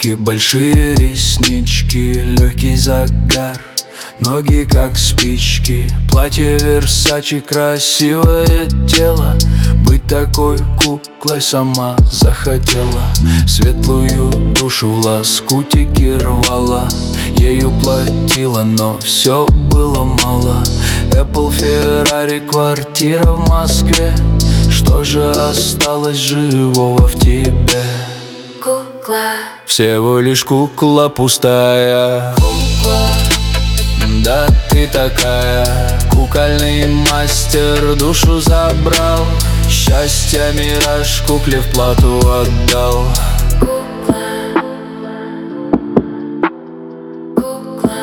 губки, большие реснички, легкий загар, ноги как спички, платье Версачи, красивое тело. Быть такой куклой сама захотела. Светлую душу в лоскутики рвала, ею платила, но все было мало. Apple, Ferrari, квартира в Москве. Что же осталось живого в тебе? Кукла, всего лишь кукла пустая. кукла, Да ты такая, кукольный мастер, душу забрал. Счастье мираж кукле в плату отдал. кукла, кукла.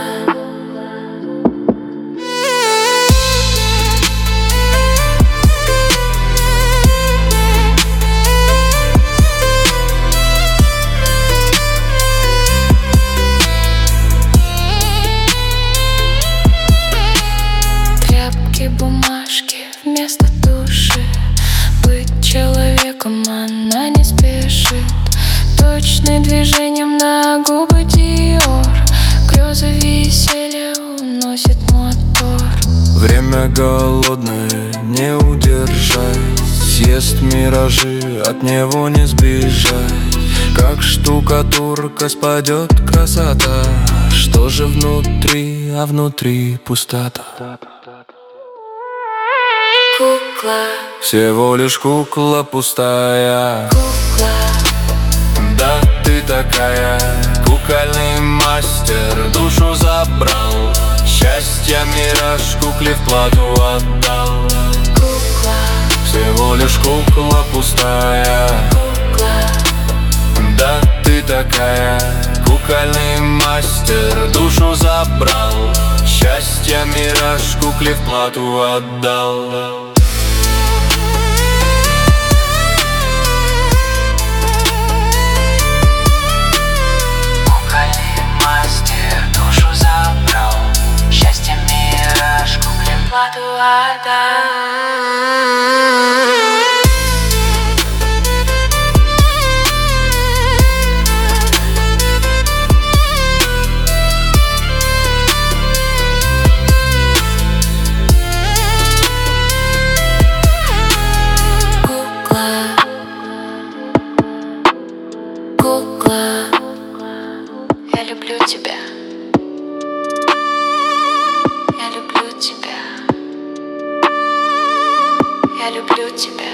Тряпки, бумажки вместо души. Быть человеком она не спешит. Точным движением на губы Диор. Грезы веселья уносит мотор. Время голодное, не удержать. Съест миражи, от него не сбежать. Как штукатурка спадет красота. Что же внутри, а внутри пустота. Кукла, Всего лишь кукла пустая. кукла, Да ты такая, кукольный мастер, душу забрал. Счастье мираж кукле в плату отдал. кукла, Всего лишь кукла пустая. кукла, Да ты такая, кукольный мастер, душу забрал. Счастье мираж кукле в плату отдал. кукольный мастер душу забрал. Счастье мираж кукле в плату отдал. Кукла, я люблю тебя. Я люблю тебя. Я люблю тебя.